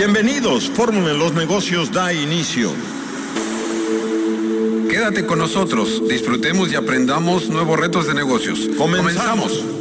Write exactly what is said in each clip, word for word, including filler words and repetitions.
Bienvenidos, Fórmula en los Negocios da inicio. Quédate con nosotros, disfrutemos y aprendamos nuevos retos de negocios. Comenzamos. Comenzamos.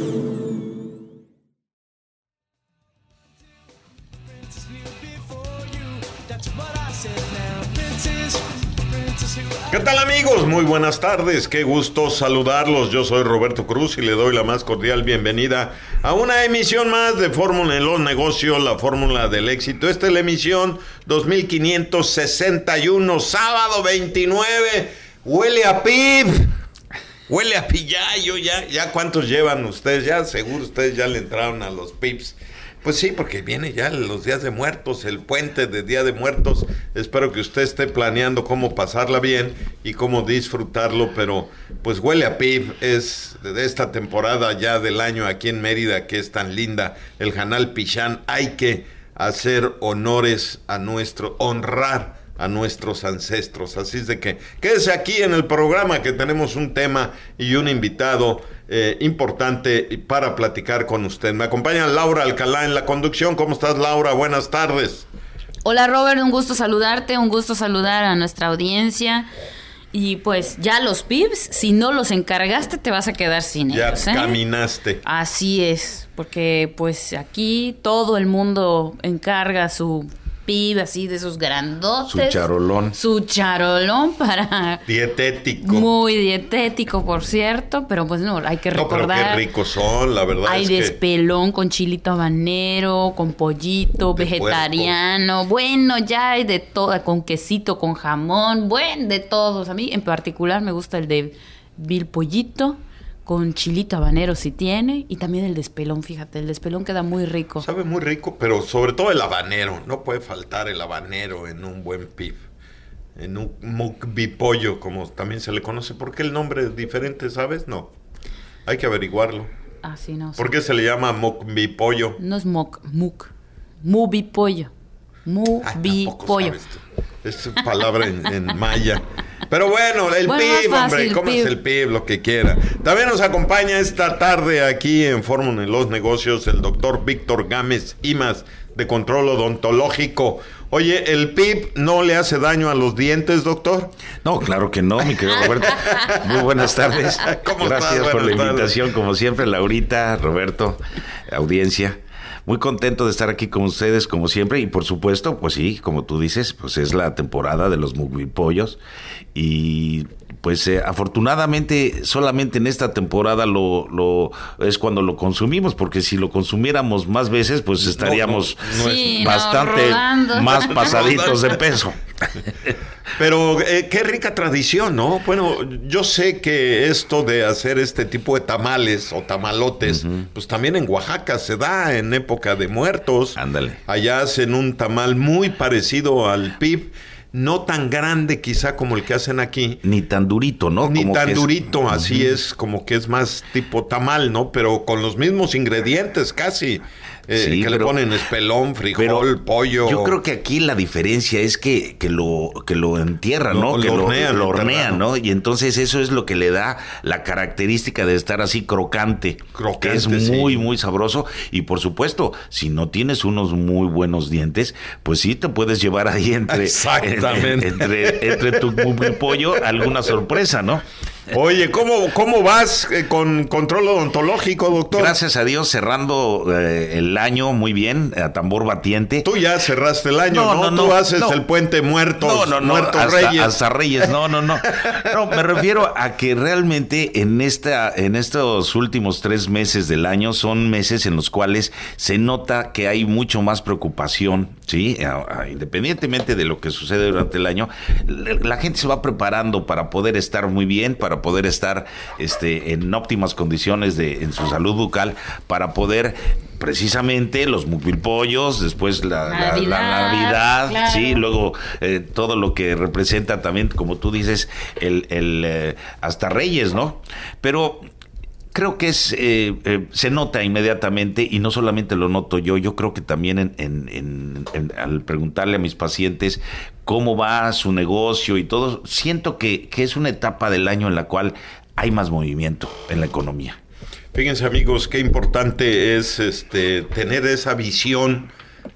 ¿Qué tal, amigos? Muy buenas tardes, qué gusto saludarlos. Yo soy Roberto Cruz y le doy la más cordial bienvenida a una emisión más de Fórmula en los Negocios, la fórmula del éxito. Esta es la emisión dos mil quinientos sesenta y uno, sábado veintinueve. Huele a P I B, huele a pillayo. Ya, ya ¿cuántos llevan ustedes? Ya seguro ustedes ya le entraron a los P I Bs. Pues sí, porque viene ya los días de muertos, el puente de Día de Muertos. Espero que usted esté planeando cómo pasarla bien y cómo disfrutarlo, pero pues huele a P I B. Es de esta temporada ya del año aquí en Mérida, que es tan linda, el Janal Pichán. Hay que hacer honores a nuestro, honrar a nuestros ancestros. Así es de que quédese aquí en el programa, que tenemos un tema y un invitado eh, importante para platicar con usted. Me acompaña Laura Alcalá en la conducción. ¿Cómo estás, Laura? Buenas tardes. Hola, Robert, un gusto saludarte, un gusto saludar a nuestra audiencia. Y pues ya los P I Bs, si no los encargaste, te vas a quedar sin ya ellos, ¿eh? Caminaste. Así es, porque pues aquí todo el mundo encarga su P I B, así de esos grandotes. Su charolón. Su charolón para... Dietético. Muy dietético, por cierto, pero pues no, hay que recordar. No, pero qué ricos son, la verdad. Hay es despelón que... con chilito habanero, con pollito, de vegetariano. Puerco. Bueno, ya hay de todo, con quesito, con jamón, bueno, de todos. A mí en particular me gusta el de vil pollito, con chilito habanero si tiene, y también el despelón, fíjate, el despelón queda muy rico. Sabe muy rico, pero sobre todo el habanero, no puede faltar el habanero en un buen P I B, en un mukbipollo, como también se le conoce. ¿Por qué el nombre es diferente, sabes? No, hay que averiguarlo. Ah, sí, no sé. ¿Por qué se le llama mukbipollo? No es muk, muk, mubipollo, mubipollo. Es palabra en, en maya. Pero bueno, el bueno, P I B, fácil, hombre, ¿cómo es el P I B? Lo que quiera. También nos acompaña esta tarde aquí en Fórmula en los Negocios el doctor Víctor Gámez Imas, de Control Odontológico. Oye, ¿el P I B no le hace daño a los dientes, doctor? No, claro que no, mi querido Roberto. Muy buenas tardes. ¿Cómo Gracias estás? por Buenas la tardes. invitación, como siempre, Laurita, Roberto, audiencia. Muy contento de estar aquí con ustedes, como siempre, y por supuesto, pues sí, como tú dices, pues es la temporada de los mukbipollos, y pues eh, afortunadamente solamente en esta temporada lo, lo es cuando lo consumimos, porque si lo consumiéramos más veces, pues estaríamos no, no, no sí, es bastante no, más pasaditos de peso. Pero eh, qué rica tradición, ¿no? Bueno, yo sé que esto de hacer este tipo de tamales o tamalotes, uh-huh. pues también en Oaxaca se da en época de muertos. Ándale. Allá hacen un tamal muy parecido al P I B, no tan grande quizá como el que hacen aquí. Ni tan durito, ¿no? Ni como tan es... durito, así uh-huh. es, como que es más tipo tamal, ¿no? Pero con los mismos ingredientes casi. Eh, sí, que pero, le ponen espelón, frijol, pero pollo. Yo creo que aquí la diferencia es que, que lo que lo entierran, ¿no? Lo, que lo lo hornean, lo hornean, ¿no? Y entonces eso es lo que le da la característica de estar así crocante, crocante que es muy, sí. muy sabroso. Y por supuesto, si no tienes unos muy buenos dientes, pues sí te puedes llevar ahí entre, Exactamente. entre, entre tu pollo alguna sorpresa, ¿no? Oye, ¿cómo, cómo vas eh, con control odontológico, doctor? Gracias a Dios, cerrando eh, el año muy bien, a tambor batiente. Tú ya cerraste el año, ¿no? No, no, Tú no, haces no. el puente muertos, no, no, no, muertos hasta, reyes. Hasta Reyes, no, no, no. No, me refiero a que realmente en esta, en estos últimos tres meses del año son meses en los cuales se nota que hay mucho más preocupación, ¿sí? A, a, independientemente de lo que sucede durante el año, la gente se va preparando para poder estar muy bien, para poder estar este, en óptimas condiciones de, en su salud bucal, para poder precisamente los mukbipollos, después la Navidad, la, la Navidad claro. Sí, luego eh, todo lo que representa también, como tú dices, el, el eh, hasta Reyes, ¿no? Pero creo que es eh, eh, se nota inmediatamente, y no solamente lo noto yo, yo creo que también en, en, en, en, al preguntarle a mis pacientes cómo va su negocio y todo, siento que, que es una etapa del año en la cual hay más movimiento en la economía. Fíjense, amigos, qué importante es este tener esa visión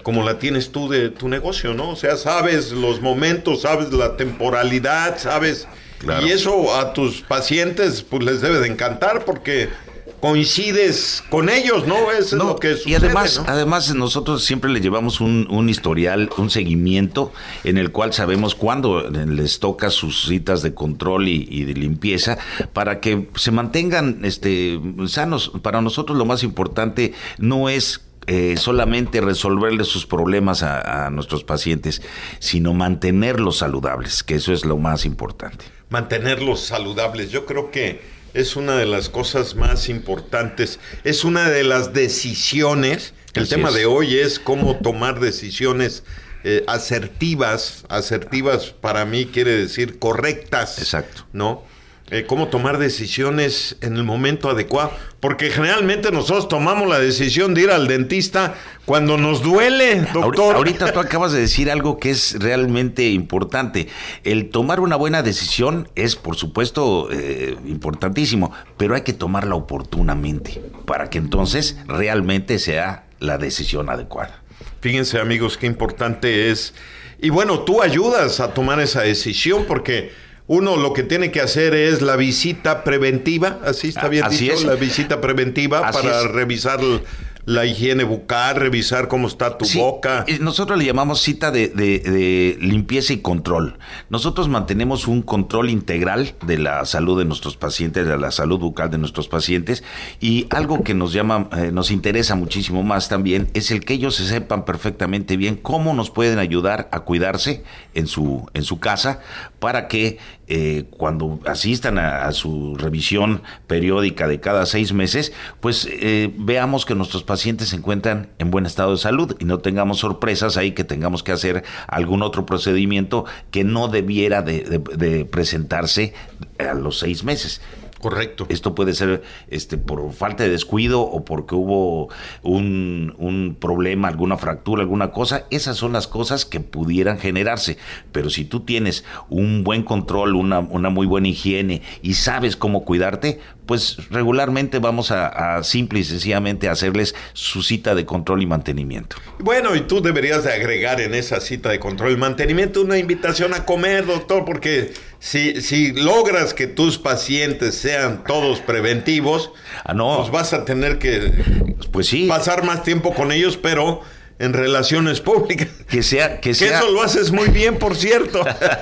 como la tienes tú de tu negocio, ¿no? O sea, sabes los momentos, sabes la temporalidad, sabes... Claro. Y eso a tus pacientes pues les debe de encantar porque coincides con ellos, ¿no? Eso no, es lo que sucede, y además, ¿no? además nosotros siempre les llevamos un, un historial, un seguimiento en el cual sabemos cuándo les toca sus citas de control y, y de limpieza para que se mantengan este sanos. Para nosotros lo más importante no es Eh, solamente resolverle sus problemas a, a nuestros pacientes, sino mantenerlos saludables, que eso es lo más importante. Mantenerlos saludables, yo creo que es una de las cosas más importantes, es una de las decisiones. El Así tema es. de hoy es cómo tomar decisiones eh, asertivas, asertivas para mí quiere decir correctas. Exacto. ¿No? Eh, cómo tomar decisiones en el momento adecuado, porque generalmente nosotros tomamos la decisión de ir al dentista cuando nos duele, doctor. Ahorita tú acabas de decir algo que es realmente importante. El tomar una buena decisión es, por supuesto, eh, importantísimo, pero hay que tomarla oportunamente para que entonces realmente sea la decisión adecuada. Fíjense, amigos, qué importante es. Y bueno, tú ayudas a tomar esa decisión porque uno lo que tiene que hacer es la visita preventiva, así está bien así dicho, es. la visita preventiva así para es. revisar la higiene bucal, revisar cómo está tu sí, boca. Nosotros le llamamos cita de, de, de limpieza y control. Nosotros mantenemos un control integral de la salud de nuestros pacientes, de la salud bucal de nuestros pacientes, y algo que nos llama, eh, nos interesa muchísimo más también es el que ellos se sepan perfectamente bien cómo nos pueden ayudar a cuidarse en su, en su casa para que eh, cuando asistan a, a su revisión periódica de cada seis meses, pues eh, veamos que nuestros pacientes se encuentran en buen estado de salud y no tengamos sorpresas ahí que tengamos que hacer algún otro procedimiento que no debiera de, de, de presentarse a los seis meses. Correcto. Esto puede ser este por falta de descuido o porque hubo un, un problema, alguna fractura, alguna cosa. Esas son las cosas que pudieran generarse. Pero si tú tienes un buen control, una, una muy buena higiene y sabes cómo cuidarte, pues regularmente vamos a, a simple y sencillamente hacerles su cita de control y mantenimiento. Bueno, y tú deberías de agregar en esa cita de control y mantenimiento una invitación a comer, doctor, porque si, si logras que tus pacientes sean todos preventivos, ah, no. pues vas a tener que pues sí. pasar más tiempo con ellos, pero en relaciones públicas. Que sea, que, que sea. Eso lo haces muy bien, por cierto.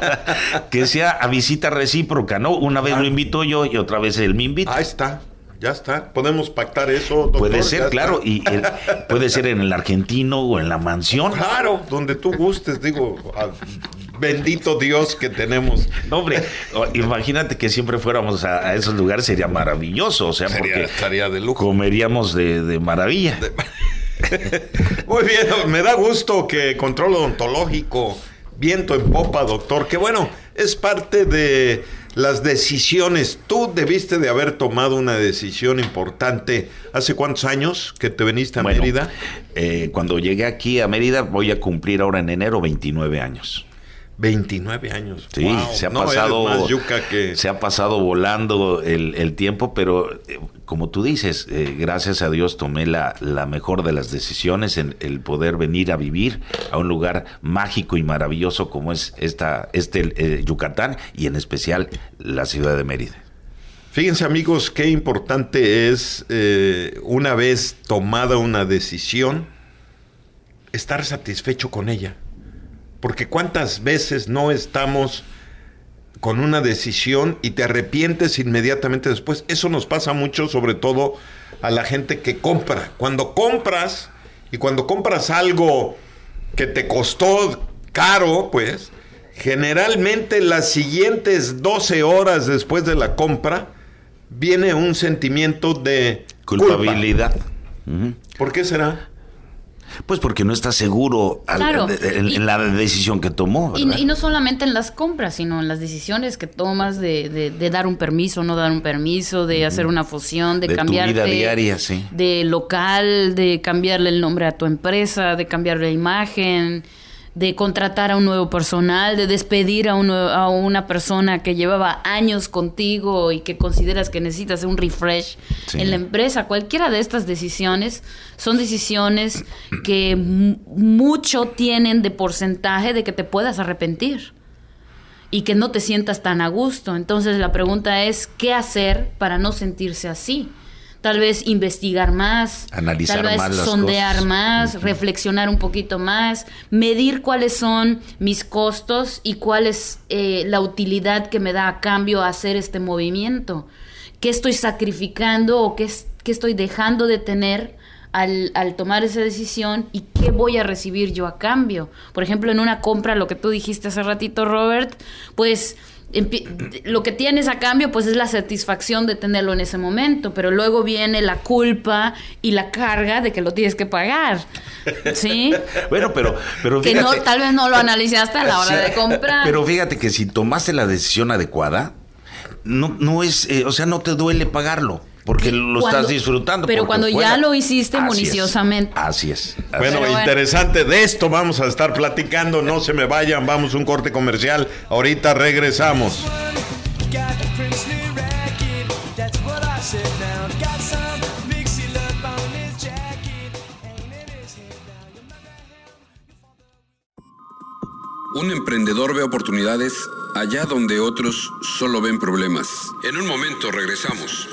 Que sea a visita recíproca, ¿no? Una vez ah. lo invito yo y otra vez él me invita. Ahí está. Ya está, podemos pactar eso, doctor. Puede ser, claro, está. y el, puede ser en el Argentino o en la mansión. Claro, donde tú gustes, digo, a, bendito Dios que tenemos. No, hombre, imagínate que siempre fuéramos a, a esos lugares, sería maravilloso, o sea, sería, porque estaría de lujo. Comeríamos de, de maravilla. De... Muy bien, me da gusto que control odontológico, viento en popa, doctor, que bueno, es parte de las decisiones. Tú debiste de haber tomado una decisión importante. ¿Hace cuántos años que te viniste a bueno, Mérida? Eh, cuando llegué aquí a Mérida voy a cumplir ahora en enero veintinueve años. veintinueve años. Sí, wow. se ha no, pasado más yuca que... se ha pasado volando el, el tiempo, pero eh, como tú dices, eh, gracias a Dios tomé la, la mejor de las decisiones en el poder venir a vivir a un lugar mágico y maravilloso como es esta este eh, Yucatán y en especial la ciudad de Mérida. Fíjense, amigos, qué importante es eh, una vez tomada una decisión estar satisfecho con ella. Porque cuántas veces no estamos con una decisión y te arrepientes inmediatamente después. Eso nos pasa mucho, sobre todo a la gente que compra. Cuando compras y cuando compras algo que te costó caro, pues, generalmente las siguientes doce horas después de la compra viene un sentimiento de culpabilidad. Culpa. Uh-huh. ¿Por qué será? Pues porque no está seguro al, claro, en, y, en la decisión que tomó. Y, y no solamente en las compras, sino en las decisiones que tomas de, de, de dar un permiso, no dar un permiso, de hacer una fusión, de, de cambiarte tu vida diaria, sí. de local, de cambiarle el nombre a tu empresa, de cambiarle la imagen, de contratar a un nuevo personal, de despedir a, un, a una persona que llevaba años contigo y que consideras que necesitas un refresh sí. en la empresa. Cualquiera de estas decisiones son decisiones que m- mucho tienen de porcentaje de que te puedas arrepentir y que no te sientas tan a gusto. Entonces la pregunta es, ¿qué hacer para no sentirse así? Tal vez investigar más, analizar tal vez más las sondear cosas. más, uh-huh. reflexionar un poquito más, medir cuáles son mis costos y cuál es eh, la utilidad que me da a cambio hacer este movimiento. ¿Qué estoy sacrificando o qué, qué estoy dejando de tener al, al tomar esa decisión y qué voy a recibir yo a cambio? Por ejemplo, en una compra, lo que tú dijiste hace ratito, Robert, pues lo que tienes a cambio pues es la satisfacción de tenerlo en ese momento, pero luego viene la culpa y la carga de que lo tienes que pagar, ¿sí? Bueno, pero, pero fíjate, que no, tal vez no lo analizaste a la hora sí, de comprar. Pero fíjate que si tomaste la decisión adecuada, no, no es, eh, o sea, no te duele pagarlo. Porque lo cuando, estás disfrutando. Pero cuando fuera, ya lo hiciste así municiosamente. Es, así es. Así bueno, bueno, interesante. De esto vamos a estar platicando. No se me vayan. Vamos a un corte comercial. Ahorita regresamos. Un emprendedor ve oportunidades allá donde otros solo ven problemas. En un momento regresamos.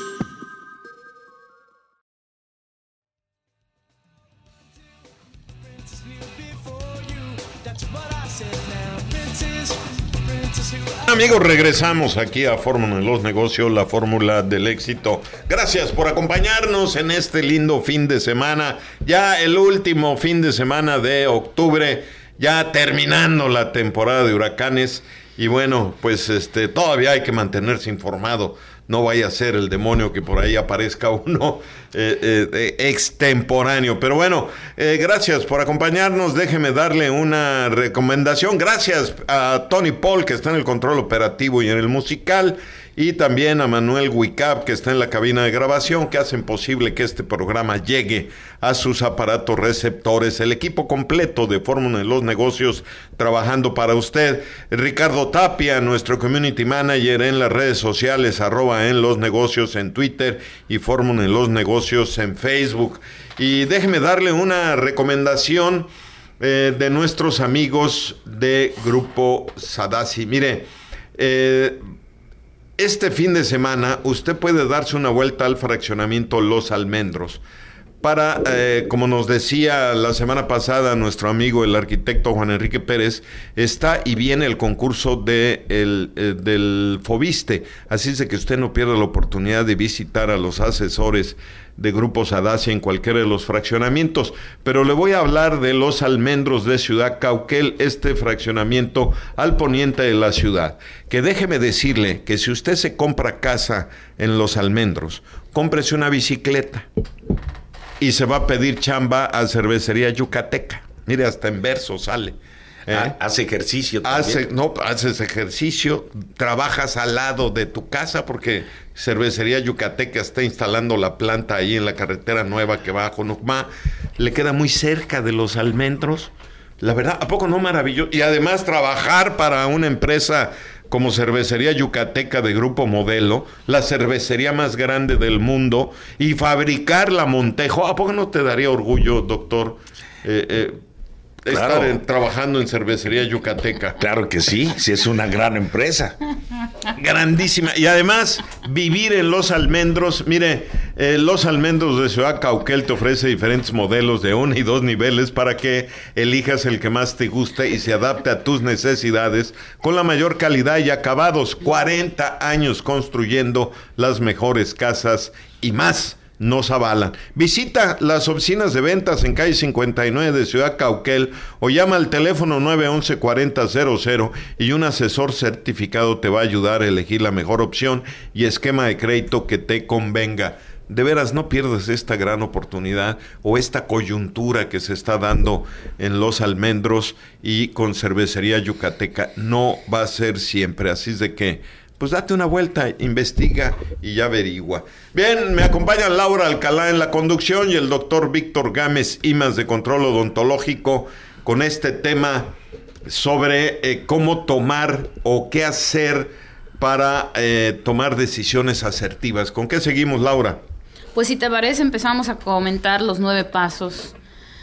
Amigos, regresamos aquí a Fórmula en los Negocios, la fórmula del éxito. Gracias por acompañarnos en este lindo fin de semana. Ya el último fin de semana de octubre, ya terminando la temporada de huracanes. Y bueno, pues este todavía hay que mantenerse informado. No vaya a ser el demonio que por ahí aparezca uno eh, eh, extemporáneo. Pero bueno, eh, gracias por acompañarnos. Déjeme darle una recomendación. Gracias a Tony Paul, que está en el control operativo y en el musical. Y también a Manuel Wicap, que está en la cabina de grabación, que hacen posible que este programa llegue a sus aparatos receptores. El equipo completo de Fórmula en los Negocios trabajando para usted. Ricardo Tapia, nuestro community manager en las redes sociales, arroba en los negocios en Twitter y Fórmula en los Negocios en Facebook. Y déjeme darle una recomendación eh, de nuestros amigos de Grupo Sadasi. Mire, eh... este fin de semana usted puede darse una vuelta al fraccionamiento Los Almendros para, eh, como nos decía la semana pasada nuestro amigo el arquitecto Juan Enrique Pérez, está y viene el concurso de el, eh, del Fobiste, así es de que usted no pierda la oportunidad de visitar a los asesores de Grupo Sadasi en cualquiera de los fraccionamientos, pero le voy a hablar de Los Almendros de Ciudad Cauquel, este fraccionamiento al poniente de la ciudad, que déjeme decirle que si usted se compra casa en Los Almendros, cómprese una bicicleta y se va a pedir chamba a Cervecería Yucateca. Mire, hasta en verso sale. ¿Eh? Hace ejercicio también. Hace, no, haces ejercicio, trabajas al lado de tu casa porque Cervecería Yucateca está instalando la planta ahí en la carretera nueva que va a Jonucmá. Le queda muy cerca de Los Almendros. La verdad, ¿a poco no maravilloso? Y además trabajar para una empresa como Cervecería Yucateca de Grupo Modelo, la cervecería más grande del mundo, y fabricar la Montejo. ¿A poco no te daría orgullo, doctor, eh, eh, Claro. Estar en, trabajando en Cervecería Yucateca? Claro que sí, sí es una gran empresa. Grandísima. Y además, vivir en Los Almendros. Mire, eh, Los Almendros de Ciudad Cauquel te ofrece diferentes modelos de uno y dos niveles para que elijas el que más te guste y se adapte a tus necesidades con la mayor calidad y acabados. cuarenta años construyendo las mejores casas y más nos avalan. Visita las oficinas de ventas en calle cincuenta y nueve de Ciudad Cauquel o llama al teléfono nueve once cuarenta cero cero y un asesor certificado te va a ayudar a elegir la mejor opción y esquema de crédito que te convenga. De veras, no pierdas esta gran oportunidad o esta coyuntura que se está dando en Los Almendros y con Cervecería Yucateca. No va a ser siempre, así es de que pues date una vuelta, investiga y ya averigua. Bien, me acompaña Laura Alcalá en la conducción y el doctor Víctor Gámez Imas de Control Odontológico. con este tema sobre eh, cómo tomar o qué hacer para eh, tomar decisiones asertivas. ¿Con qué seguimos, Laura? Pues si te parece, empezamos a comentar los nueve pasos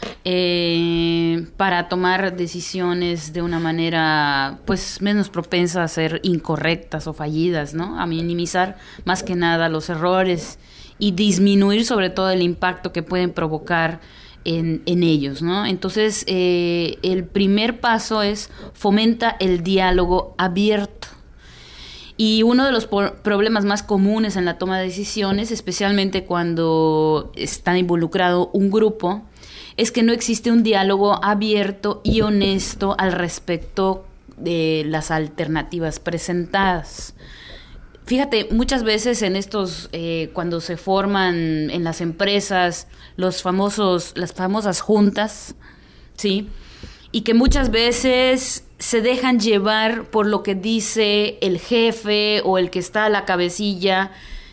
eh, para tomar decisiones de una manera pues menos propensa a ser incorrectas o fallidas, ¿no? A minimizar más que nada los errores y disminuir sobre todo el impacto que pueden provocar En, en ellos, ¿no? Entonces, eh, el primer paso es fomenta el diálogo abierto. Y uno de los por- problemas más comunes en la toma de decisiones, especialmente cuando está involucrado un grupo, es que no existe un diálogo abierto y honesto al respecto de las alternativas presentadas. Fíjate, muchas veces en estos, eh, cuando se forman en las empresas los famosos, las famosas juntas, ¿sí? Y que muchas veces se dejan llevar por lo que dice el jefe o el que está a la cabecilla,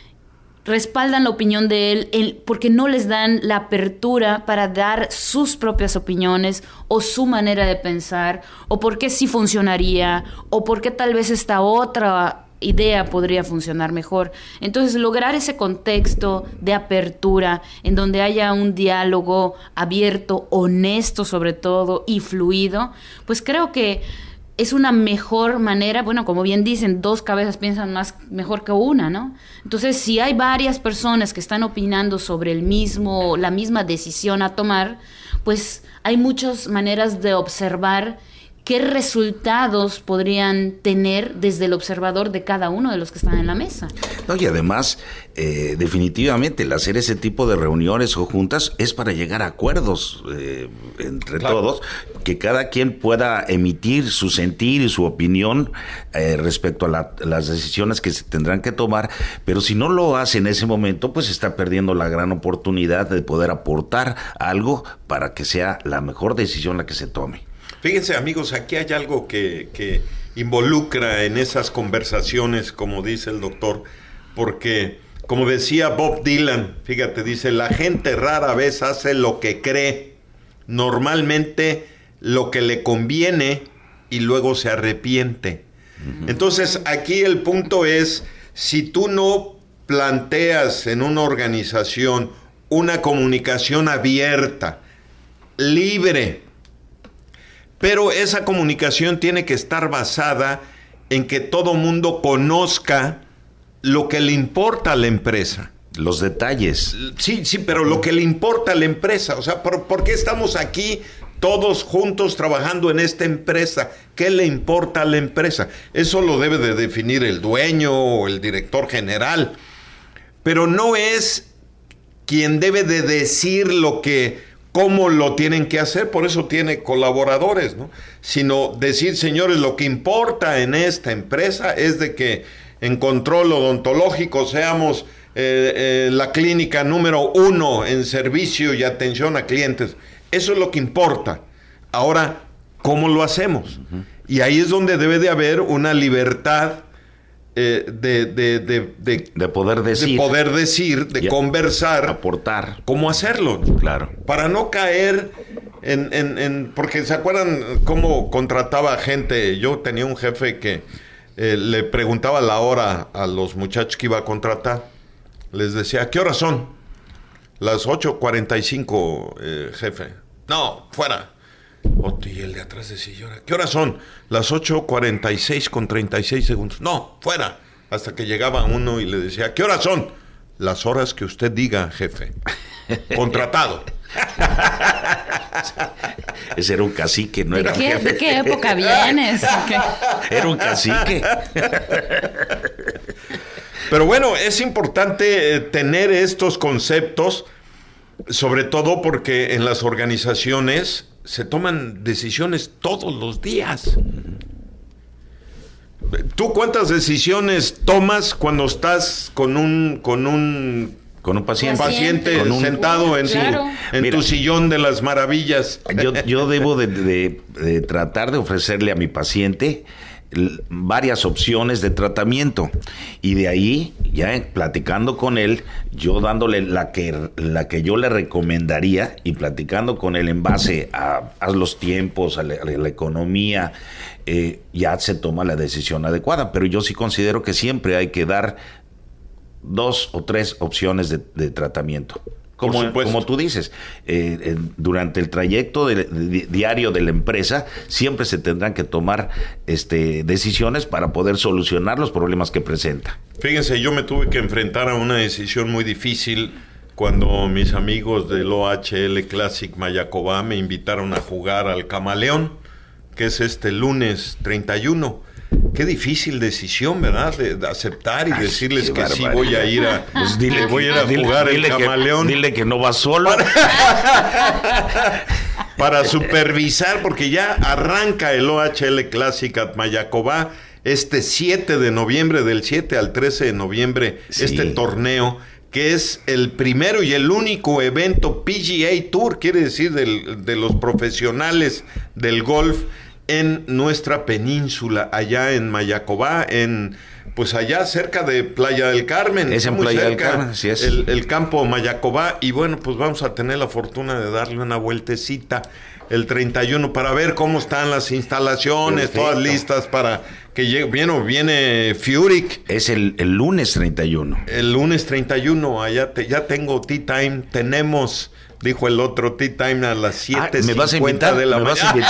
respaldan la opinión de él el, porque no les dan la apertura para dar sus propias opiniones o su manera de pensar, o por qué sí funcionaría, o por qué tal vez esta otra idea podría funcionar mejor. Entonces, lograr ese contexto de apertura en donde haya un diálogo abierto, honesto sobre todo y fluido, pues creo que es una mejor manera. Bueno, como bien dicen, dos cabezas piensan más mejor que una, ¿no? Entonces, si hay varias personas que están opinando sobre el mismo, la misma decisión a tomar, pues hay muchas maneras de observar qué resultados podrían tener desde el observador de cada uno de los que están en la mesa. No, y además, eh, definitivamente, el hacer ese tipo de reuniones o juntas es para llegar a acuerdos eh, entre claro. todos, que cada quien pueda emitir su sentir y su opinión eh, respecto a la, las decisiones que se tendrán que tomar, pero si no lo hace en ese momento, pues está perdiendo la gran oportunidad de poder aportar algo para que sea la mejor decisión la que se tome. Fíjense, amigos, aquí hay algo que, que involucra en esas conversaciones, como dice el doctor, porque, como decía Bob Dylan, fíjate, dice, la gente rara vez hace lo que cree, normalmente lo que le conviene y luego se arrepiente. Uh-huh. Entonces, aquí el punto es, si tú no planteas en una organización una comunicación abierta, libre, pero esa comunicación tiene que estar basada en que todo mundo conozca lo que le importa a la empresa. Los detalles. Sí, sí, pero lo que le importa a la empresa. O sea, ¿por, por qué estamos aquí todos juntos trabajando en esta empresa? ¿Qué le importa a la empresa? Eso lo debe de definir el dueño o el director general. Pero no es quien debe de decir lo que... cómo lo tienen que hacer, por eso tiene colaboradores, ¿no? Sino decir, señores, lo que importa en esta empresa es de que en control odontológico seamos eh, eh, la clínica número uno en servicio y atención a clientes. Eso es lo que importa. Ahora, ¿cómo lo hacemos? Uh-huh. Y ahí es donde debe de haber una libertad Eh, de, de, de, de, de poder decir, de, poder decir, de conversar, aportar, cómo hacerlo, claro, para no caer en, en, en porque se acuerdan cómo contrataba gente. Yo tenía un jefe que eh, le preguntaba la hora a los muchachos que iba a contratar, les decía, ¿qué horas son? Las ocho cuarenta y cinco, eh, jefe. No, fuera. Otro, y el de atrás decía, ¿qué horas son? Las ocho cuarenta y seis con treinta y seis segundos. No, fuera. Hasta que llegaba uno y le decía, ¿qué horas son? Las horas que usted diga, jefe. Contratado. Ese era un cacique, no era ¿De qué, jefe. ¿De qué época vienes? Era un cacique. Pero bueno, es importante tener estos conceptos, sobre todo porque en las organizaciones se toman decisiones todos los días. ¿Tú cuántas decisiones tomas cuando estás con un con un con un paciente, paciente con un, sentado en, claro. su, en Mira, tu sillón de las maravillas? Yo, yo debo de, de, de tratar de ofrecerle a mi paciente l- varias opciones de tratamiento. Y de ahí, ya eh, platicando con él, yo dándole la que, la que yo le recomendaría y platicando con él en base a, a los tiempos, a la, a la economía, eh, ya se toma la decisión adecuada. Pero yo sí considero que siempre hay que dar dos o tres opciones de, de tratamiento. Como, como tú dices, eh, eh, durante el trayecto de, de, diario de la empresa siempre se tendrán que tomar este, decisiones para poder solucionar los problemas que presenta. Fíjense, yo me tuve que enfrentar a una decisión muy difícil cuando mis amigos del O H L Classic Mayacobá me invitaron a jugar al Camaleón, que es este lunes treinta y uno. Qué difícil decisión, ¿verdad? De, de aceptar y Ay, decirles que sí voy a ir a, pues dile, que voy a ir a dile, jugar dile el Camaleón. Que, dile que no vas solo. Para, para supervisar, porque ya arranca el O H L Classic at Mayacobá este siete de noviembre, del siete al trece de noviembre, sí. Este torneo, que es el primero y el único evento P G A Tour, quiere decir del, de los profesionales del golf, en nuestra península, allá en Mayacobá, en pues allá cerca de Playa del Carmen. Es en Playa del Carmen, sí es. El, el campo Mayacobá, y bueno, pues vamos a tener la fortuna de darle una vueltecita el treinta y uno para ver cómo están las instalaciones, perfecto. Todas listas para que llegue. Viene, viene Furyk. Es el, el lunes treinta y uno. El lunes treinta y uno, allá te, ya tengo tea time, tenemos... Dijo el otro tea time a las siete cincuenta de la mañana. ¿Me vas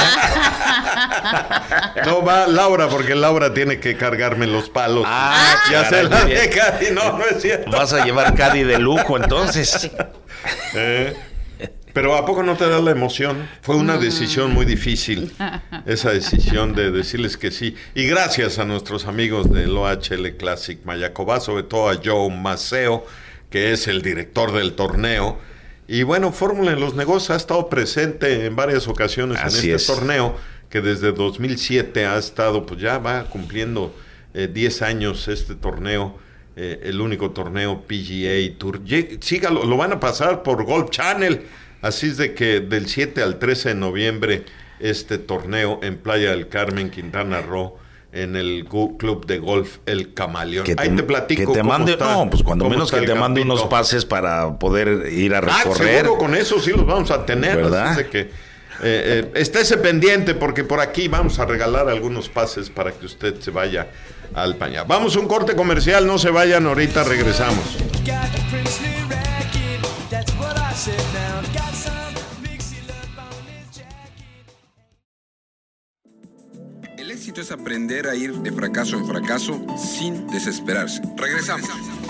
a invitar? No va Laura, porque Laura tiene que cargarme los palos. Ah, ya se la deja y no, no es cierto. Vas a llevar caddy de lujo, entonces. Eh, pero ¿a poco no te da la emoción? Fue una decisión muy difícil, esa decisión de decirles que sí. Y gracias a nuestros amigos del O H L Classic Mayacobá, sobre todo a Joe Maceo, que es el director del torneo. Y bueno, Fórmula en los Negocios ha estado presente en varias ocasiones Así en este es. torneo, que desde dos mil siete ha estado, pues ya va cumpliendo eh, diez años este torneo, eh, el único torneo P G A Tour. Sígalo, lo van a pasar por Golf Channel, así es de que del siete al trece de noviembre este torneo en Playa del Carmen, Quintana Roo, en el club de golf El Camaleón. Que te, Ahí te platico. Que te mande, está, no, pues cuando menos que te campito. mande unos pases para poder ir a recorrer. Ah, seguro con eso sí los vamos a tener. ¿Verdad? Así de que eh, eh, estése pendiente, porque por aquí vamos a regalar algunos pases para que usted se vaya al Paña. Vamos a un corte comercial, no se vayan, ahorita regresamos. El éxito es aprender a ir de fracaso en fracaso sin desesperarse. Regresamos.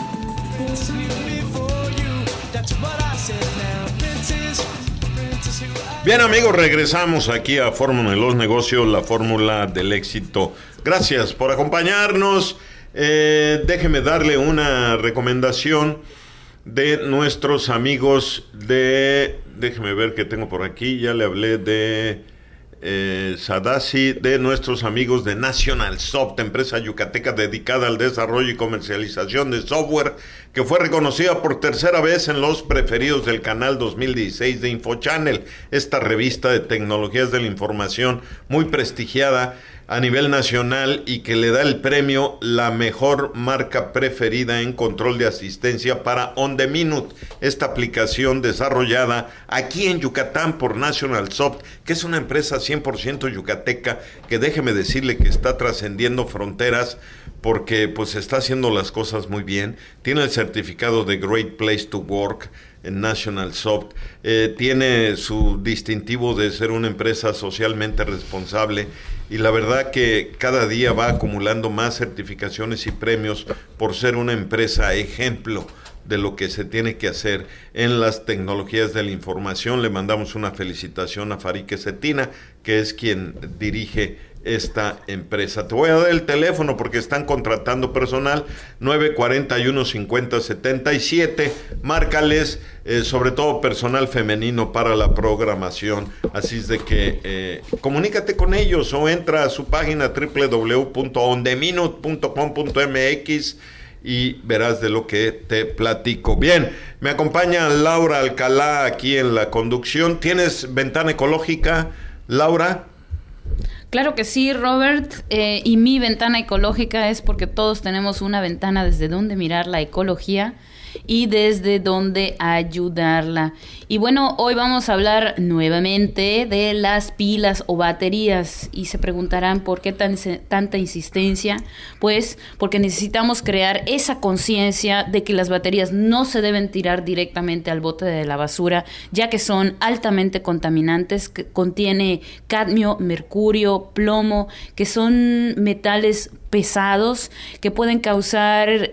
Bien, amigos, regresamos aquí a Fórmula de los Negocios, la fórmula del éxito. Gracias por acompañarnos. Eh, déjeme darle una recomendación de nuestros amigos de... Déjeme ver qué tengo por aquí. Ya le hablé de... Eh, Sadasi, de nuestros amigos de National Soft, empresa yucateca dedicada al desarrollo y comercialización de software, que fue reconocida por tercera vez en los preferidos del canal dos mil dieciséis de InfoChannel, esta revista de tecnologías de la información muy prestigiada a nivel nacional y que le da el premio la mejor marca preferida en control de asistencia para On The Minute, esta aplicación desarrollada aquí en Yucatán por National Soft, que es una empresa cien por ciento yucateca, que déjeme decirle que está trascendiendo fronteras porque pues está haciendo las cosas muy bien. Tiene el certificado de Great Place to Work en National Soft, eh, tiene su distintivo de ser una empresa socialmente responsable, y la verdad que cada día va acumulando más certificaciones y premios por ser una empresa ejemplo de lo que se tiene que hacer en las tecnologías de la información. Le mandamos una felicitación a Farik Cetina, que es quien dirige esta empresa. Te voy a dar el teléfono porque están contratando personal, nueve cuarenta y uno, cincuenta, setenta y siete, márcales, eh, sobre todo personal femenino para la programación, así es de que eh, comunícate con ellos o entra a su página doble u doble u doble u punto on the minute punto com punto m x y verás de lo que te platico. Bien, me acompaña Laura Alcalá aquí en la conducción. ¿Tienes ventana ecológica, Laura? Claro que sí, Robert, eh, y mi ventana ecológica es porque todos tenemos una ventana desde donde mirar la ecología y desde donde ayudarla. Y bueno, hoy vamos a hablar nuevamente de las pilas o baterías y se preguntarán por qué tan, tanta insistencia. Pues porque necesitamos crear esa conciencia de que las baterías no se deben tirar directamente al bote de la basura, ya que son altamente contaminantes, que contiene cadmio, mercurio, plomo, que son metales pesados que pueden causar eh,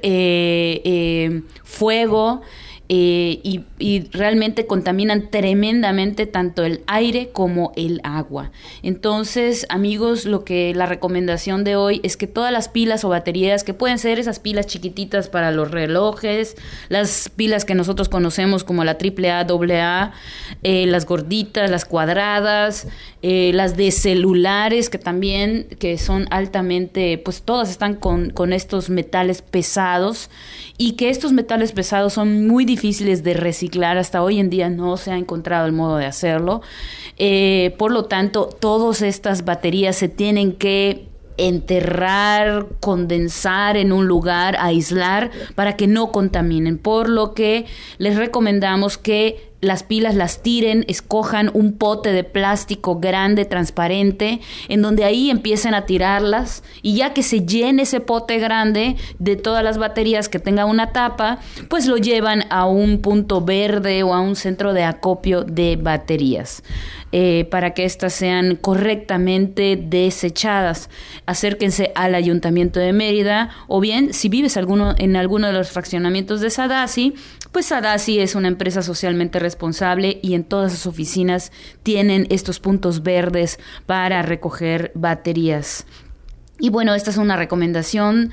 eh, fuego eh, y, y realmente contaminan tremendamente tanto el aire como el agua. Entonces, amigos, lo que la recomendación de hoy es que todas las pilas o baterías, que pueden ser esas pilas chiquititas para los relojes, las pilas que nosotros conocemos como la triple A, doble A, eh, las gorditas, las cuadradas, eh, las de celulares, que también que son altamente, pues todas están con, con estos metales pesados, y que estos metales pesados son muy difíciles de reciclar. Hasta hoy en día no se ha encontrado el modo de hacerlo. Eh, por lo tanto, todas estas baterías se tienen que enterrar, condensar en un lugar, aislar para que no contaminen, por lo que les recomendamos que las pilas las tiren, escojan un pote de plástico grande, transparente, en donde ahí empiecen a tirarlas, y ya que se llene ese pote grande de todas las baterías que tenga una tapa, pues lo llevan a un punto verde o a un centro de acopio de baterías, eh, para que éstas sean correctamente desechadas. Acérquense al Ayuntamiento de Mérida, o bien, si vives alguno, en alguno de los fraccionamientos de Sadasi, pues Sadasi es una empresa socialmente responsable y en todas sus oficinas tienen estos puntos verdes para recoger baterías. Y bueno, esta es una recomendación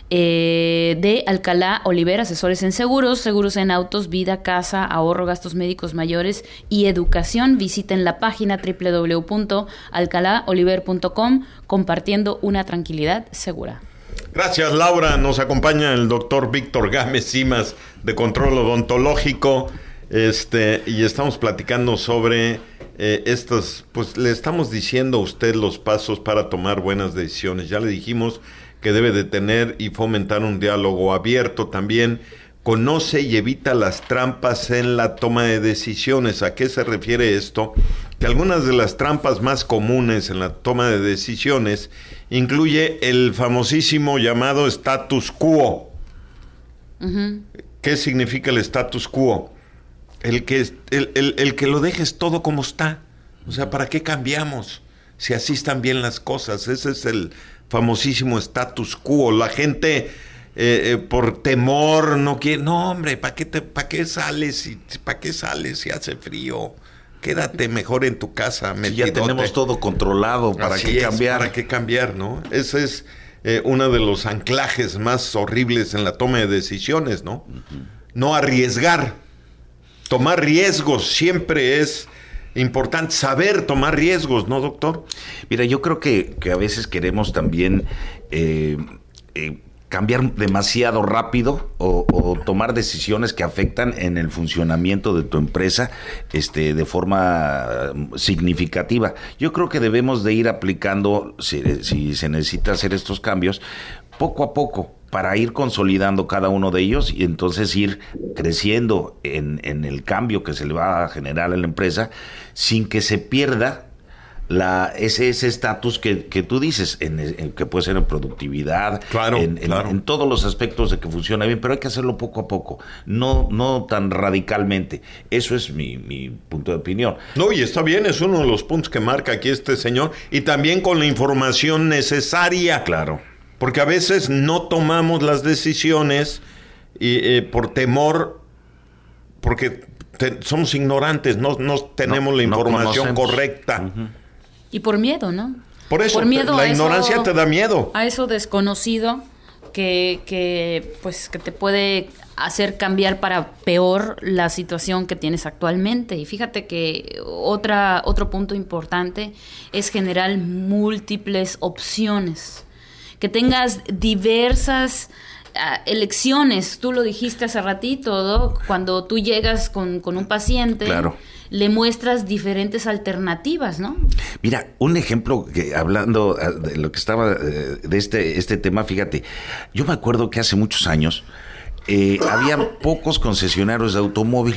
eh, de Alcalá Oliver, asesores en seguros, seguros en autos, vida, casa, ahorro, gastos médicos mayores y educación. Visiten la página doble u doble u doble u punto alcalá oliver punto com, compartiendo una tranquilidad segura. Gracias, Laura. Nos acompaña el doctor Víctor Gámez Simas, de Control Odontológico, este, y estamos platicando sobre eh, estas, pues le estamos diciendo a usted los pasos para tomar buenas decisiones. Ya le dijimos que debe de tener y fomentar un diálogo abierto también. Conoce y evita las trampas en la toma de decisiones. ¿A qué se refiere esto? Que algunas de las trampas más comunes en la toma de decisiones incluye el famosísimo llamado status quo. Uh-huh. ¿Qué significa el status quo? El que, el, el, el que lo dejes todo como está. O sea, ¿para qué cambiamos? Si así están bien las cosas. Ese es el famosísimo status quo. La gente... Eh, eh, por temor no quiere, no hombre, ¿para qué te, para qué sales? ¿Para qué sales si hace frío? Quédate mejor en tu casa. Si ya tenemos todo controlado, ¿para Así qué es, cambiar? ¿Para qué cambiar, no? Ese es eh, uno de los anclajes más horribles en la toma de decisiones, ¿no? Uh-huh. No arriesgar, tomar riesgos siempre es importante, saber tomar riesgos, ¿no, doctor? Mira, yo creo que, que a veces queremos también eh, eh, cambiar demasiado rápido o, o tomar decisiones que afectan en el funcionamiento de tu empresa este, de forma significativa. Yo creo que debemos de ir aplicando, si, si se necesita hacer estos cambios, poco a poco, para ir consolidando cada uno de ellos y entonces ir creciendo en, en el cambio que se le va a generar a la empresa sin que se pierda la ese ese estatus que, que tú dices, en, en, que puede ser en productividad, claro, en, claro. En, en todos los aspectos de que funciona bien, pero hay que hacerlo poco a poco, no no tan radicalmente. Eso es mi, mi punto de opinión. No, y está bien, es uno de los puntos que marca aquí este señor, y también con la información necesaria. Claro. Porque a veces no tomamos las decisiones y, eh, por temor, porque te, somos ignorantes, no, no tenemos no, la información no correcta. Uh-huh. Y por miedo, ¿no? Por eso, por miedo la ignorancia eso, te da miedo. A eso desconocido que, que, pues, que te puede hacer cambiar para peor la situación que tienes actualmente. Y fíjate que otra, otro punto importante es generar múltiples opciones. Que tengas diversas uh, elecciones. Tú lo dijiste hace ratito, ¿no? Cuando tú llegas con, con un paciente, claro. le muestras diferentes alternativas, ¿no? Mira, un ejemplo que hablando de lo que estaba de este este tema, fíjate, yo me acuerdo que hace muchos años eh, había pocos concesionarios de automóvil.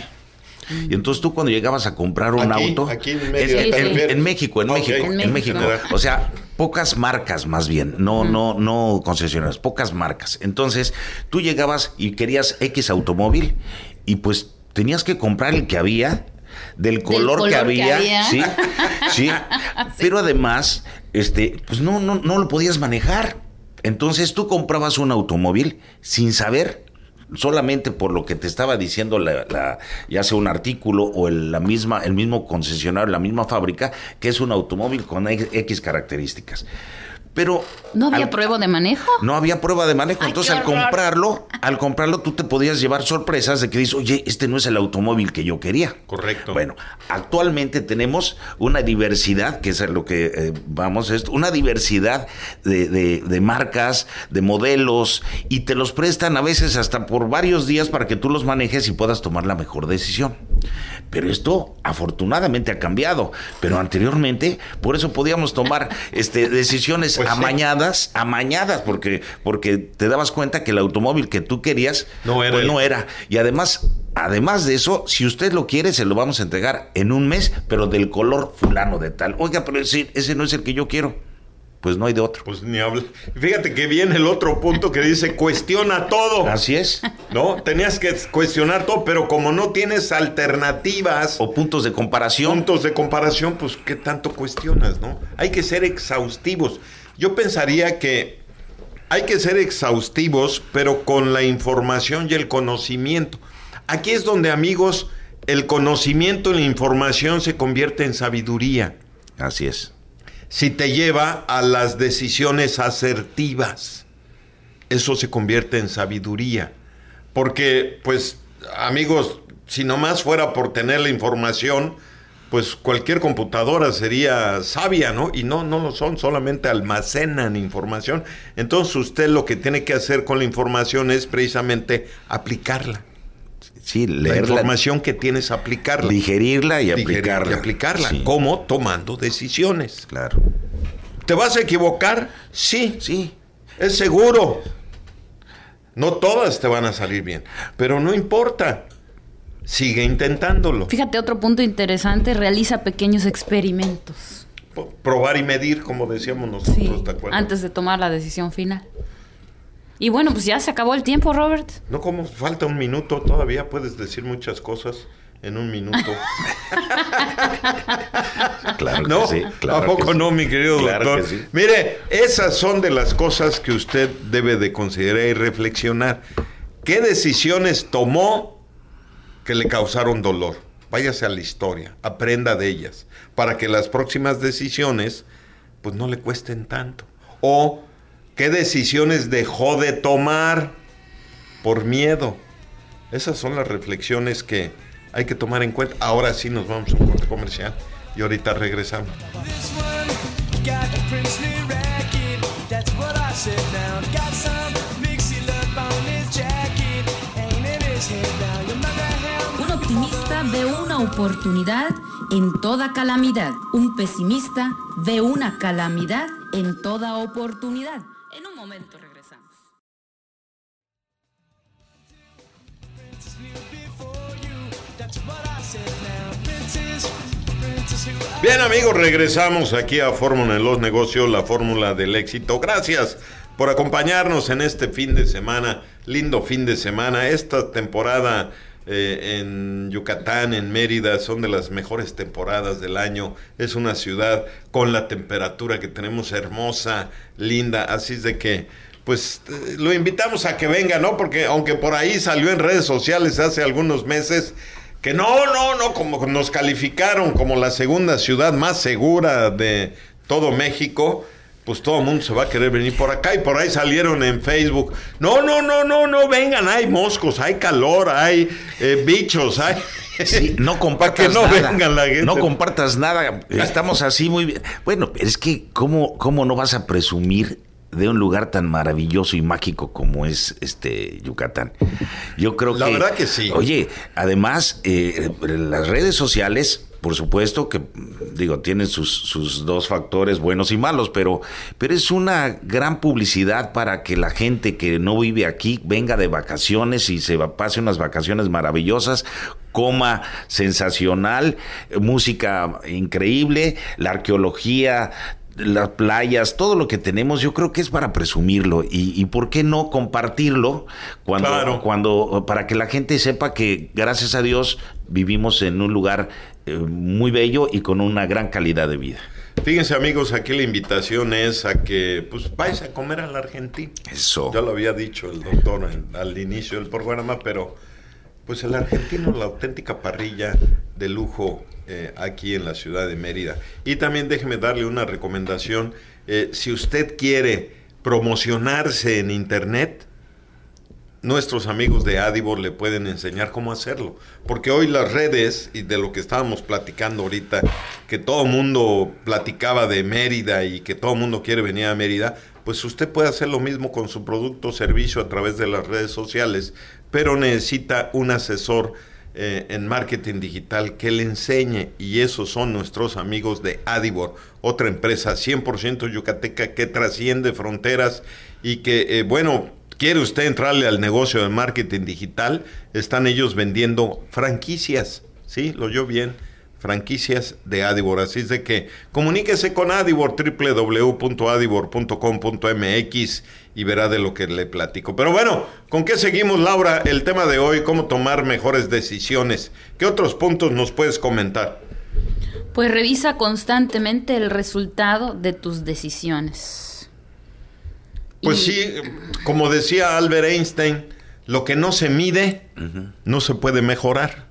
Y entonces tú cuando llegabas a comprar un aquí, auto aquí en, medio, en, en, sí. en México, en, okay. México, en, en México, México, o sea, pocas marcas más bien, no, mm. no, no concesionarios, pocas marcas. Entonces tú llegabas y querías X automóvil y pues tenías que comprar el que había. Del color, color que, había, que había, sí, sí, sí, pero además, este, pues no, no, no lo podías manejar. Entonces tú comprabas un automóvil sin saber, solamente por lo que te estaba diciendo la, la, ya sea un artículo o el, la misma, el mismo concesionario, la misma fábrica, que es un automóvil con X características. Pero ¿no había al, prueba de manejo? No había prueba de manejo. Ay, entonces al comprarlo, al comprarlo tú te podías llevar sorpresas de que dices, oye, este no es el automóvil que yo quería. Correcto. Bueno, actualmente tenemos una diversidad, que es a lo que eh, vamos, esto, una diversidad de, de, de marcas, de modelos, y te los prestan a veces hasta por varios días para que tú los manejes y puedas tomar la mejor decisión. Pero esto afortunadamente ha cambiado. Pero anteriormente, por eso podíamos tomar este, decisiones pues amañadas, sí. amañadas, porque, porque te dabas cuenta que el automóvil que tú querías no era. Pues el... no era. Y además, además de eso, si usted lo quiere, se lo vamos a entregar en un mes, pero del color fulano de tal. Oiga, pero ese, ese no es el que yo quiero. Pues no hay de otro. Pues ni habla. Fíjate que viene el otro punto que dice cuestiona todo. Así es. ¿No? Tenías que cuestionar todo, pero como no tienes alternativas o puntos de comparación. Puntos de comparación, pues ¿qué tanto cuestionas, no? Hay que ser exhaustivos. Yo pensaría que hay que ser exhaustivos, pero con la información y el conocimiento. Aquí es donde, amigos, el conocimiento y la información se convierte en sabiduría. Así es. Si te lleva a las decisiones asertivas, eso se convierte en sabiduría. Porque, pues, amigos, si nomás fuera por tener la información, pues cualquier computadora sería sabia, ¿no? Y no, no lo son, solamente almacenan información. Entonces usted lo que tiene que hacer con la información es precisamente aplicarla. Sí, leerla, la información que tienes, aplicarla. Digerirla y Digerir aplicarla. Y aplicarla. Sí. ¿Cómo? Tomando decisiones. Claro. ¿Te vas a equivocar? Sí. Sí. Es seguro. No todas te van a salir bien, pero no importa. Sigue intentándolo. Fíjate, otro punto interesante, realiza pequeños experimentos. Probar y medir, como decíamos nosotros, sí, ¿te acuerdas? Antes de tomar la decisión final. Y bueno, pues ya se acabó el tiempo, Robert. No, como falta un minuto todavía, puedes decir muchas cosas en un minuto. Claro ¿No? que sí. Claro ¿A poco sí. no, mi querido claro doctor? Que sí. Mire, esas son de las cosas que usted debe de considerar y reflexionar. ¿Qué decisiones tomó que le causaron dolor? Váyase a la historia, aprenda de ellas, para que las próximas decisiones pues no le cuesten tanto. O ¿qué decisiones dejó de tomar por miedo? Esas son las reflexiones que hay que tomar en cuenta. Ahora sí nos vamos a un corte comercial y ahorita regresamos. Un optimista ve una oportunidad en toda calamidad. Un pesimista ve una calamidad en toda oportunidad. En un momento regresamos. Bien, amigos, regresamos aquí a Fórmula en los Negocios, la fórmula del éxito. Gracias por acompañarnos en este fin de semana, lindo fin de semana. Esta temporada eh, en Yucatán, en Mérida, son de las mejores temporadas del año. Es una ciudad con la temperatura que tenemos hermosa, linda, así es de que pues eh, lo invitamos a que venga, ¿no? Porque aunque por ahí salió en redes sociales hace algunos meses que no, no, no, como nos calificaron como la segunda ciudad más segura de todo México, pues todo el mundo se va a querer venir por acá, y por ahí salieron en Facebook, no, no, no, no, no, vengan, hay moscos, hay calor, hay eh, bichos, hay... Sí, no compartas que no nada, vengan la gente. no compartas nada, estamos así muy bien. Bueno, es que ¿cómo, cómo no vas a presumir de un lugar tan maravilloso y mágico como es este Yucatán. Yo creo que... La verdad que sí. Oye, además, eh, las redes sociales... Por supuesto que, digo, tienen sus, sus dos factores buenos y malos, pero, pero es una gran publicidad para que la gente que no vive aquí venga de vacaciones y se va, pase unas vacaciones maravillosas, coma sensacional, música increíble, la arqueología, las playas, todo lo que tenemos, yo creo que es para presumirlo y, y por qué no compartirlo cuando, claro. cuando para que la gente sepa que gracias a Dios vivimos en un lugar eh, muy bello y con una gran calidad de vida. Fíjense, amigos, aquí la invitación es a que pues vayas a comer al argentino. Eso. Ya lo había dicho el doctor en, al inicio del programa, pero pues el argentino, la auténtica parrilla de lujo eh, aquí en la ciudad de Mérida. Y también déjeme darle una recomendación. Eh, si usted quiere promocionarse en internet, nuestros amigos de Adibor le pueden enseñar cómo hacerlo. Porque hoy las redes, y de lo que estábamos platicando ahorita, que todo mundo platicaba de Mérida y que todo mundo quiere venir a Mérida, pues usted puede hacer lo mismo con su producto o servicio a través de las redes sociales, pero necesita un asesor eh, en marketing digital que le enseñe, y esos son nuestros amigos de Adibor, otra empresa cien por ciento yucateca que trasciende fronteras y que, eh, bueno, quiere usted entrarle al negocio de marketing digital, están ellos vendiendo franquicias, ¿sí? Lo oyó bien, franquicias de Adibor, así es de que comuníquese con Adibor, doble u doble u doble u punto adibor punto com punto m x, y verá de lo que le platico. Pero bueno, ¿con qué seguimos, Laura? El tema de hoy, cómo tomar mejores decisiones. ¿Qué otros puntos nos puedes comentar? Pues revisa constantemente el resultado de tus decisiones. Pues y... sí, como decía Albert Einstein, lo que no se mide, uh-huh, no se puede mejorar.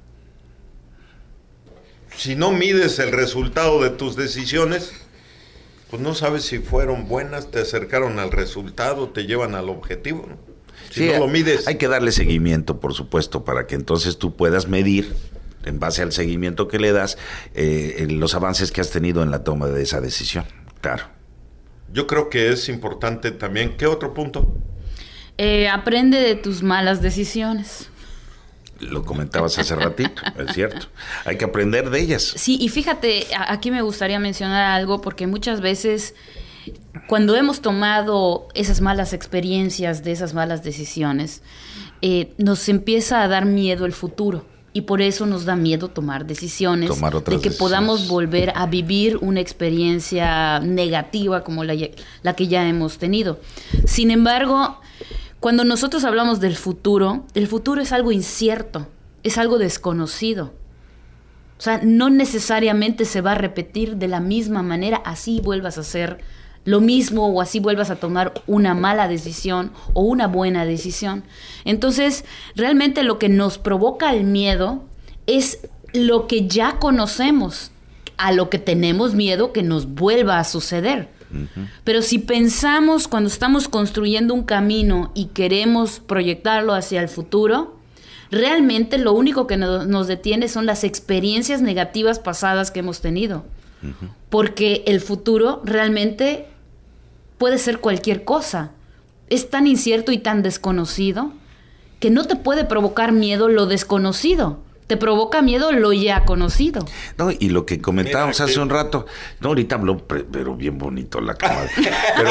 Si no mides el resultado de tus decisiones, pues no sabes si fueron buenas, te acercaron al resultado, te llevan al objetivo, ¿no? Si sí, no lo mides. Hay que darle seguimiento, por supuesto, para que entonces tú puedas medir, en base al seguimiento que le das, eh, los avances que has tenido en la toma de esa decisión. Claro. Yo creo que es importante también. ¿Qué otro punto? Eh, aprende de tus malas decisiones. Lo comentabas hace ratito, es cierto. Hay que aprender de ellas. Sí, y fíjate, aquí me gustaría mencionar algo, porque muchas veces cuando hemos tomado esas malas experiencias de esas malas decisiones, eh, nos empieza a dar miedo el futuro. Y por eso nos da miedo tomar decisiones, tomar otras de que decisiones. podamos volver a vivir una experiencia negativa como la, la que ya hemos tenido. Sin embargo, cuando nosotros hablamos del futuro, el futuro es algo incierto, es algo desconocido. O sea, no necesariamente se va a repetir de la misma manera, así vuelvas a hacer lo mismo o así vuelvas a tomar una mala decisión o una buena decisión. Entonces, realmente lo que nos provoca el miedo es lo que ya conocemos, a lo que tenemos miedo que nos vuelva a suceder. Uh-huh. Pero si pensamos cuando estamos construyendo un camino y queremos proyectarlo hacia el futuro, realmente lo único que no, nos detiene son las experiencias negativas pasadas que hemos tenido. Uh-huh. Porque el futuro realmente puede ser cualquier cosa. Es tan incierto y tan desconocido que no te puede provocar miedo lo desconocido. Te provoca miedo lo ya conocido. No, y lo que comentábamos hace un rato, no, ahorita habló, pero bien bonito la cama. Pero, pero,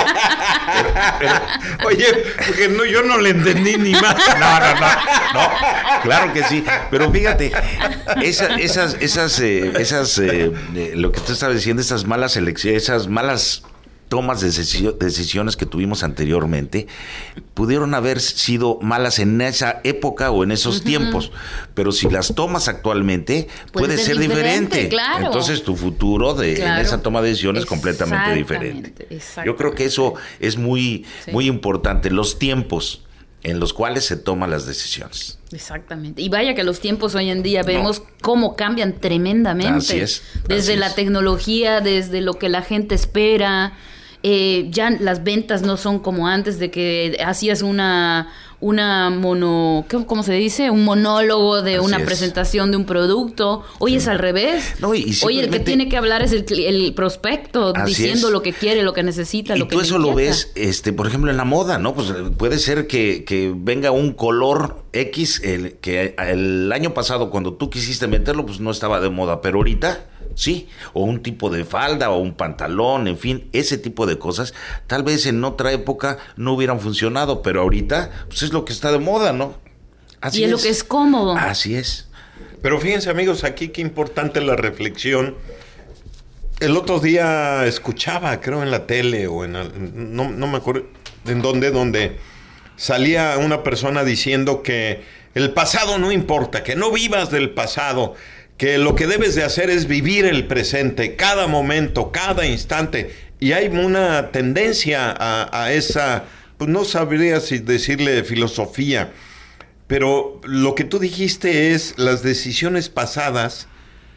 pero, oye, porque no, yo no le entendí ni más. No, no, no, no, claro que sí. Pero fíjate, esa, esas, esas, eh, esas, eh, eh, lo que tú estabas diciendo, esas malas elecciones, esas malas tomas de decisiones que tuvimos anteriormente pudieron haber sido malas en esa época o en esos uh-huh. tiempos, pero si las tomas actualmente puede, puede ser, ser diferente, diferente. Claro. Entonces tu futuro de claro. en esa toma de decisiones es completamente diferente. Yo creo que eso es muy sí. muy importante, los tiempos en los cuales se toman las decisiones. Exactamente. Y vaya que los tiempos hoy en día vemos no. cómo cambian tremendamente. Así es. Desde así la es. tecnología, desde lo que la gente espera. Eh, ya las ventas no son como antes, de que hacías una, una mono, ¿cómo se dice? Un monólogo de Así una es. presentación de un producto. Hoy sí. es al revés. No, y simplemente... Hoy el que tiene que hablar es el, el prospecto, Así diciendo es. lo que quiere, lo que necesita, y lo que tú eso inquieta. Lo ves, este, por ejemplo, en la moda, ¿no? Pues puede ser que, que venga un color X, el, que el año pasado cuando tú quisiste meterlo, pues no estaba de moda, pero ahorita... Sí, o un tipo de falda o un pantalón, en fin, ese tipo de cosas, tal vez en otra época no hubieran funcionado, pero ahorita pues es lo que está de moda, ¿no? Así y es, es lo que es cómodo. Así es. Pero fíjense, amigos, aquí qué importante la reflexión. El otro día escuchaba, creo en la tele o en el, no, no me acuerdo en dónde, donde salía una persona diciendo que el pasado no importa, que no vivas del pasado, que lo que debes de hacer es vivir el presente, cada momento, cada instante. Y hay una tendencia a, a esa, pues no sabría si decirle filosofía, pero lo que tú dijiste es las decisiones pasadas,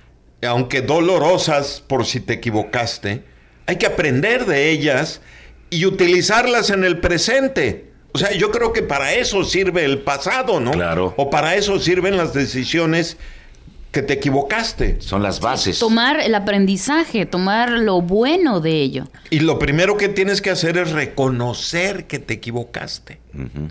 aunque dolorosas por si te equivocaste, hay que aprender de ellas y utilizarlas en el presente. O sea, yo creo que para eso sirve el pasado, ¿no? Claro. O para eso sirven las decisiones que te equivocaste. Son las bases. Tomar el aprendizaje, tomar lo bueno de ello. Y lo primero que tienes que hacer es reconocer que te equivocaste. Uh-huh.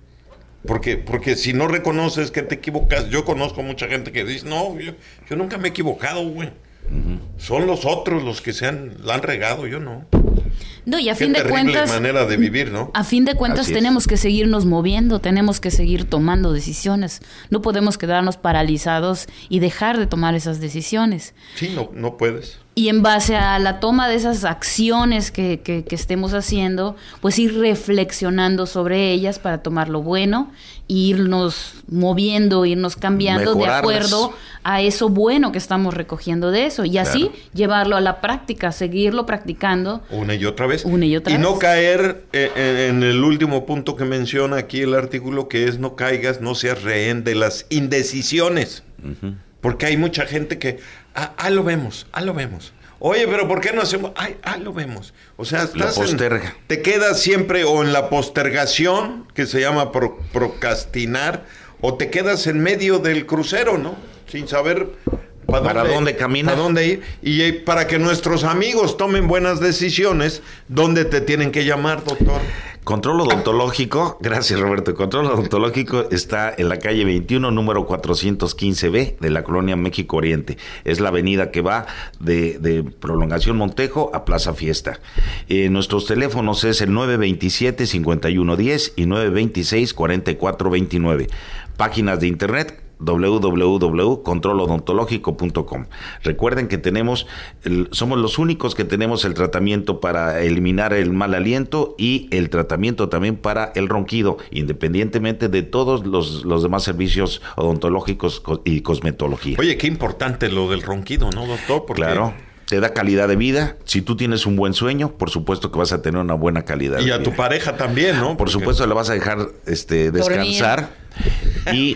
Porque, porque si no reconoces que te equivocas, yo conozco mucha gente que dice, no, yo, yo nunca me he equivocado, güey. Uh-huh. Son los otros los que se han, la han regado, yo no. No, y a Qué fin de cuentas, manera de vivir, ¿no? A fin de cuentas Así tenemos es. que seguirnos moviendo, tenemos que seguir tomando decisiones. No podemos quedarnos paralizados y dejar de tomar esas decisiones. Sí, no, no puedes. Y en base a la toma de esas acciones que, que, que estemos haciendo, pues ir reflexionando sobre ellas para tomar lo bueno, e irnos moviendo, irnos cambiando de acuerdo a eso bueno que estamos recogiendo de eso. Y así claro. llevarlo a la práctica, seguirlo practicando. Una y otra vez. Una y otra y vez. no caer en, en el último punto que menciona aquí el artículo, que es no caigas, no seas rehén de las indecisiones. Uh-huh. Porque hay mucha gente que, ah, ah, lo vemos, ah, lo vemos. Oye, pero ¿por qué no hacemos? Ay, ah, lo vemos. O sea, estás lo posterga. En, te quedas siempre o en la postergación, que se llama pro, procrastinar, o te quedas en medio del crucero, ¿no? Sin saber para, ¿Para dónde, dónde caminar. Para dónde ir. Y eh, para que nuestros amigos tomen buenas decisiones, ¿dónde te tienen que llamar, doctor? Control Odontológico, gracias Roberto, Control Odontológico está en la calle veintiuno, número cuatrocientos quince B de la colonia México Oriente. Es la avenida que va de, de Prolongación Montejo a Plaza Fiesta. Eh, nuestros teléfonos es el nueve veintisiete, cincuenta y uno diez y nueve veintiséis, cuarenta y cuatro veintinueve. Páginas de internet doble u doble u doble u punto control odontológico punto com. Recuerden que tenemos, el, somos los únicos que tenemos el tratamiento para eliminar el mal aliento y el tratamiento también para el ronquido, independientemente de todos los, los demás servicios odontológicos y cosmetología. Oye, qué importante lo del ronquido, ¿no, doctor? Porque... Claro. Te da calidad de vida. Si tú tienes un buen sueño, por supuesto que vas a tener una buena calidad de vida. Y a tu pareja también, ¿no? Por Porque... supuesto, la vas a dejar este, descansar. Y...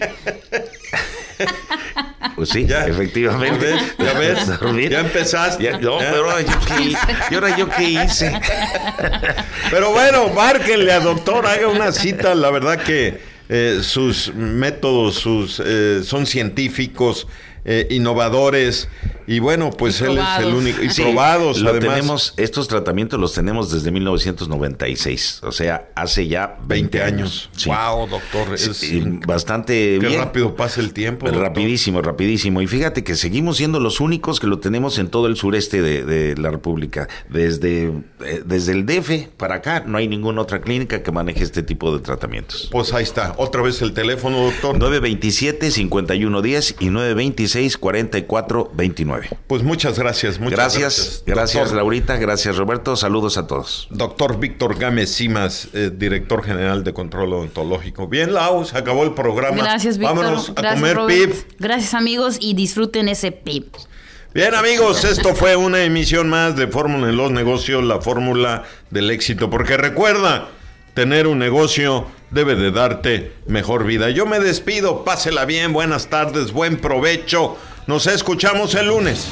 Pues sí, ya, efectivamente. Ya ves, ya, ves, ya empezaste. Ya, no, ¿Eh? pero yo qué, ¿y ahora yo qué hice? Pero bueno, márquenle a doctor, haga una cita. La verdad que eh, sus métodos sus eh, son científicos, eh, innovadores. Y bueno, pues él es el único. Y sí, probados, lo además. Tenemos, estos tratamientos los tenemos desde mil novecientos noventa y seis. O sea, hace ya veinte años. Sí. Wow, doctor. Es sí, bastante qué bien. rápido pasa el tiempo. Doctor. Rapidísimo, rapidísimo. Y fíjate que seguimos siendo los únicos que lo tenemos en todo el sureste de, de la República. Desde, eh, desde el D F para acá, no hay ninguna otra clínica que maneje este tipo de tratamientos. Pues ahí está. Otra vez el teléfono, doctor. nueve veintisiete, cincuenta y uno diez y nueve veintiséis, cuarenta y cuatro veintinueve. Pues muchas gracias, muchas gracias. Gracias, gracias doctor. Laurita, gracias Roberto, saludos a todos. Doctor Víctor Gámez Simas, eh, director general de Control Odontológico. Bien, Lau, se acabó el programa. Gracias, Víctor. Vámonos a gracias, comer Robert. pip. Gracias, amigos, y disfruten ese pip. Bien, amigos, esto fue una emisión más de Fórmula en los Negocios, la fórmula del éxito. Porque recuerda, tener un negocio debe de darte mejor vida. Yo me despido, pásela bien, buenas tardes, buen provecho. Nos escuchamos el lunes.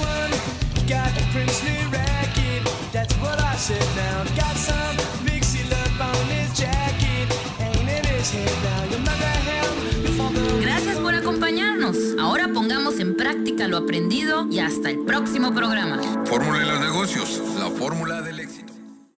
Now Ahora pongamos en práctica lo aprendido y hasta el próximo programa. Fórmula de los negocios, la fórmula del éxito.